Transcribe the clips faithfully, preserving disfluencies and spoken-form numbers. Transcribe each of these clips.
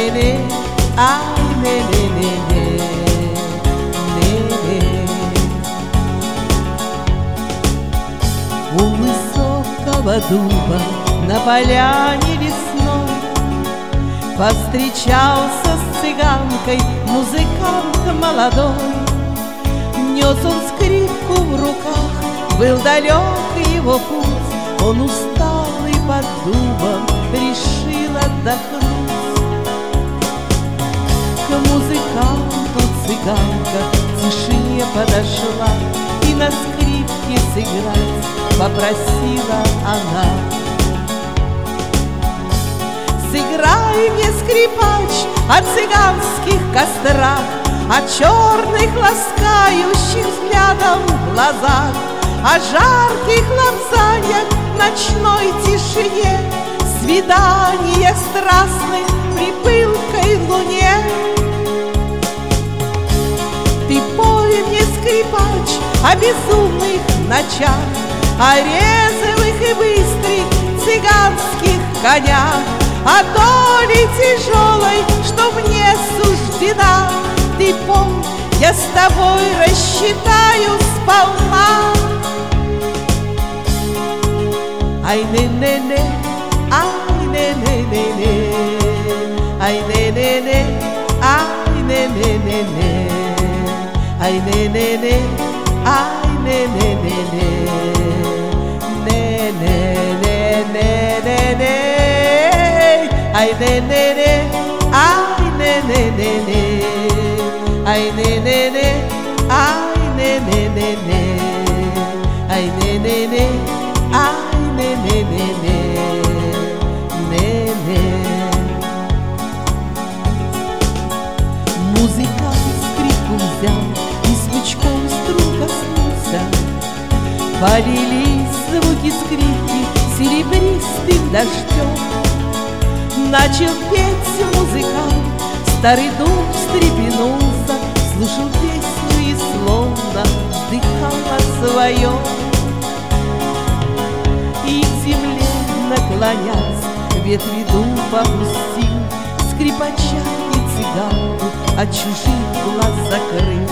ne ne, ай не не не не, не не. У высокого дуба на поляне весной повстречался с цыганкой музыкант молодой. Нес он скрипку в руках, был далек его путь. Он усталый под дубом решил отдохнуть. К музыканту цыганка в тишине подошла и на скрипке сыграть попросила она. Сыграй мне, скрипач, о цыганских кострах, о черных ласкающих взглядом глазах, о жарких лапзаниях в ночной тишине, свиданиях страстных при пылкой луне. Ты пой мне, скрипач, о безумных ночах, о резвых и быстрых цыганских конях, о доле тяжелой, что мне суждена. Ты пой, я с тобой рассчитаю сполна. Ай не не не, ай не не не не, ай не не не, ай не не не не, ай не не не, ай не не не не, не не не не не не, ай не не не, ай не не не не, ай не не не, ай не не не не, ай не не не, ай не не не не, не не. Музыкант скрипку взял и смычком струн коснулся. Полились звуки скрипки серебристым дождем. Начал петь музыкант, старый дуб встрепенулся, слушал песню и словно вздыхал о своем. И к земле наклонясь, ветви дуба опустил, скрипача и цыганку от чужих глаз закрыл.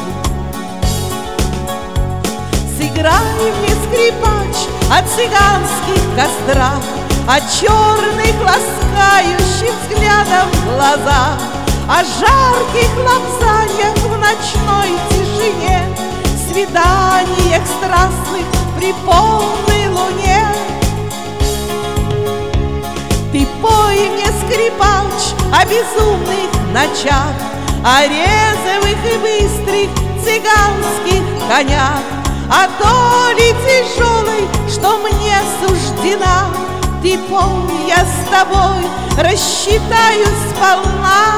Сыграй мне, скрипач, о цыганских кострах, о черных ласкающих взглядом глазах, о жарких лапзаниях в ночной тишине, свиданиях страстных при полной луне. Ты пой мне, скрипач, о безумных ночах, о резвых и быстрых цыганских конях, о доле тяжелой, что мне суждена. Ты пой, я с тобой рассчитаю сполна.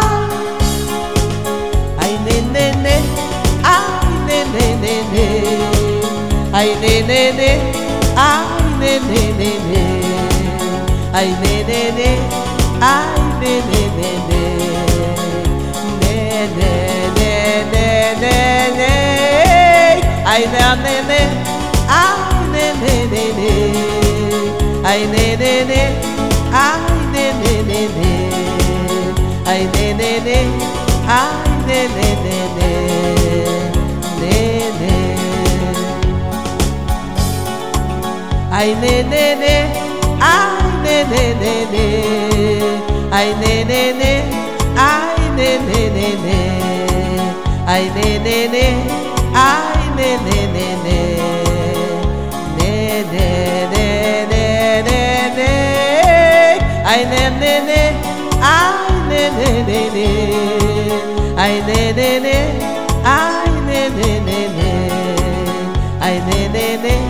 Ай не не не, ай не не не не, ай не не не, ай не не не не, ай не не не, ай не не не не, не не не не не не, ай не не не, ай не не не не, ай не не не, ай не не не не, ай не не не, ай не не не не, не не. Ай не не не, ай не не не не, ай не не не, ай не не не не, ай не не не, ай не не не не, не не не не не не, ай не не не, ай не не не не, ай не не не, ай не не не не, ай не не не.